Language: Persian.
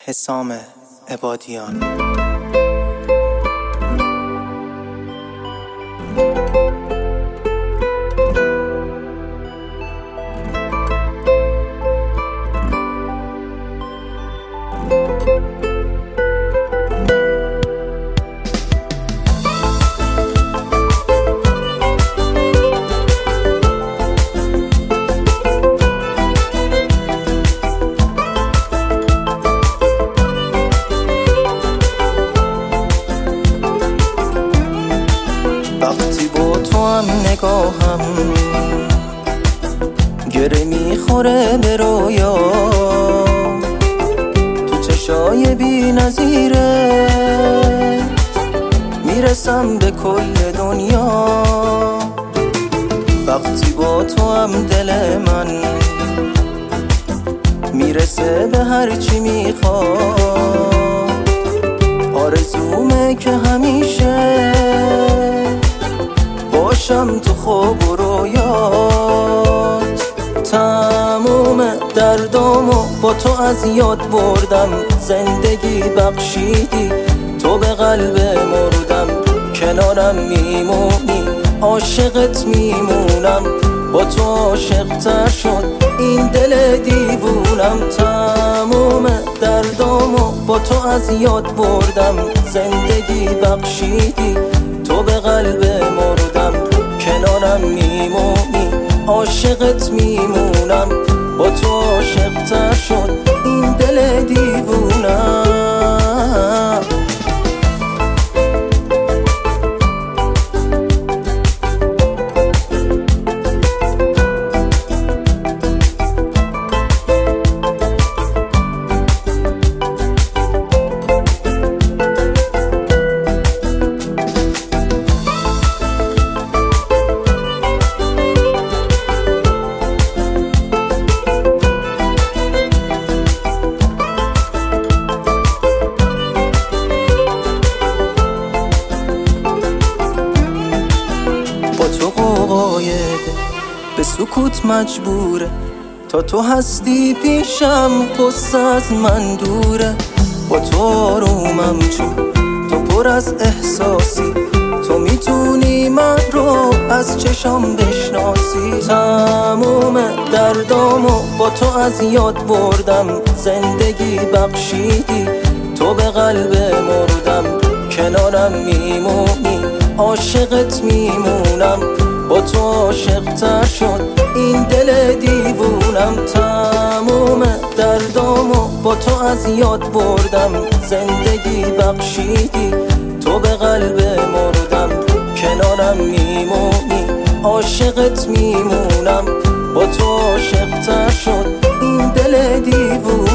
حسام عبادیان. وقتی با تو هم نگاهم گره میخوره به رویا، تو چشای بی نظیره میرسم به کل دنیا. وقتی با تو هم دل من میرسه به هرچی میخواد، آرزومه که همیشه باشم تو خواب و رویات. تموم دردامو با تو از یاد بردم، زندگی بخشیدی تو به قلب مردم. کنارم میمونی عاشقت میمونم، با تو عاشق‌تر شد این دل دیوونم. تموم دردامو با تو از یاد بردم، زندگی بخشیدی تو به قلب مردم. کنارم میمونی عاشقت میمونم، با تو عاشق‌تر شد این دل دیوونم. به سکوت مجبوره، تا تو هستی پیشم قصه از من دوره. با تو آرومم چون تو پر از احساسی، تو میتونی من رو از چشام بشناسی. تموم دردامو با تو از یاد بردم، زندگی بخشیدی تو به قلب مردم. کنارم میمونی عاشقت میمونم، با تو عاشق‌تر شد این دل دیوونم. تموم دردامو با تو از یاد بردم، زندگی بخشیدی تو به قلب مردم. کنارم میمونی عاشقت میمونم، با تو عاشق‌تر شد این دل دیوونم.